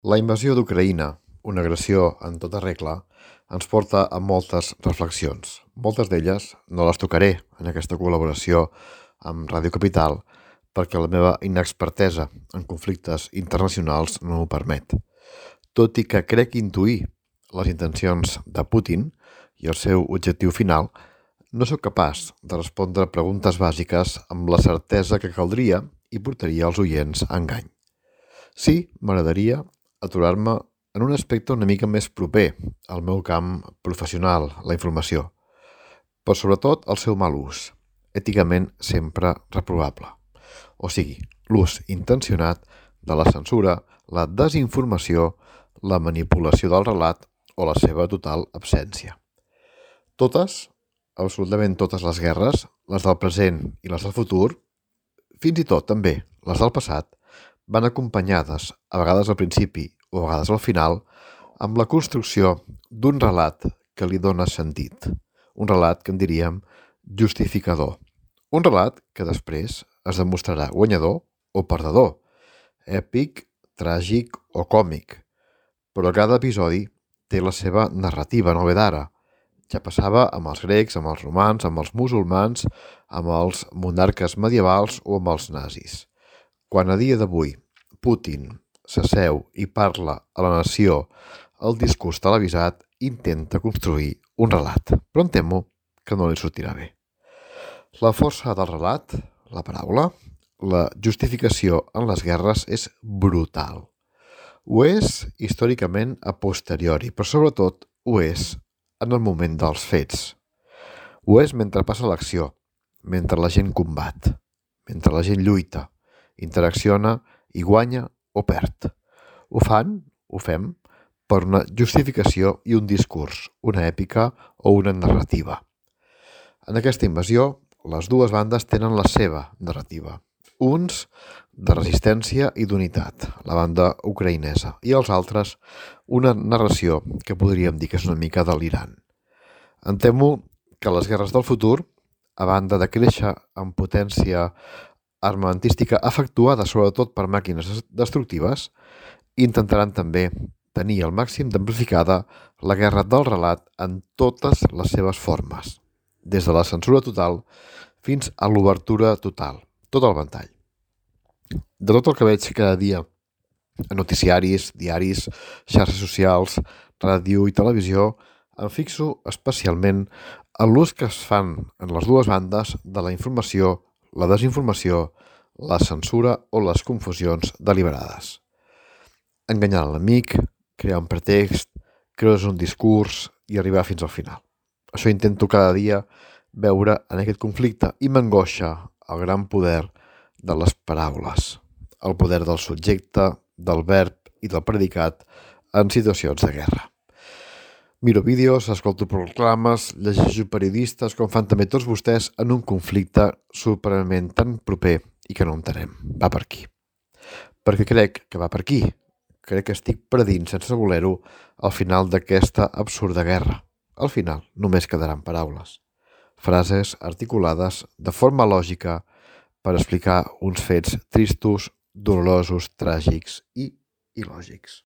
La invasió d'Ucraïna, una agressió en tota regla, ens porta a moltes reflexions. Moltes d'elles no les tocaré en aquesta col·laboració amb Ràdio Capital perquè la meva inexpertesa en conflictes internacionals no m'ho permet. Tot i que crec intuir les intencions de Putin i el seu objectiu final, no sóc capaç de respondre preguntes bàsiques amb la certesa que caldria i portaria els oients a engany. Sí, m'agradaria aturar-me en un aspecte una mica més proper al meu camp professional, la informació, però sobretot el seu mal ús, èticament sempre reprovable. O sigui, l'ús intencionat de la censura, la desinformació, la manipulació del relat o la seva total absència. Totes, absolutament totes les guerres, les del present i les del futur, fins i tot també les del passat, van acompanyades, a vegades al principi o a vegades al final, amb la construcció d'un relat que li dona sentit. Un relat que en diríem justificador. Un relat que després es demostrarà guanyador o perdedor, èpic, tràgic o còmic. Però cada episodi té la seva narrativa, no ve d'ara. Ja passava amb els grecs, amb els romans, amb els musulmans, amb els monarques medievals o amb els nazis. Quan a dia d'avui Putin s'asseu i parla a la nació el discurs televisat, intenta construir un relat, però em temo que no li sortirà bé. La força del relat, la paraula, la justificació en les guerres és brutal. Ho és històricament a posteriori, però sobretot ho és en el moment dels fets. Ho és mentre passa l'acció, mentre la gent combat, mentre la gent lluita, interacciona i guanya o perd. Ho fem, per una justificació i un discurs, una èpica o una narrativa. En aquesta invasió, les dues bandes tenen la seva narrativa. Uns de resistència i d'unitat, la banda ucraïnesa, i els altres una narració que podríem dir que és una mica delirant. Em temo que les guerres del futur, a banda de créixer en potència armamentística efectuada sobretot per màquines destructives, intentaran també tenir al màxim d'amplificada la guerra del relat en totes les seves formes, des de la censura total fins a l'obertura total, tot el ventall. De tot el que veig cada dia a noticiaris, diaris, xarxes socials, ràdio i televisió, em fixo especialment en l'ús que es fan en les dues bandes de la informació, la desinformació, la censura o les confusions deliberades. Enganyar l'enemic, crear un pretext, creure's un discurs i arribar fins al final. Això intento cada dia veure en aquest conflicte i m'angoixa el gran poder de les paraules, el poder del subjecte, del verb i del predicat en situacions de guerra. Miro vídeos, escolto proclames, llegeixo periodistes, com fan també tots vostès, en un conflicte sorprenentment tan proper i que no entenem. Va per aquí. Perquè crec que va per aquí. Crec que estic predint, sense voler-ho, al final d'aquesta absurda guerra. Al final només quedaran paraules. Frases articulades de forma lògica per explicar uns fets tristos, dolorosos, tràgics i il·lògics.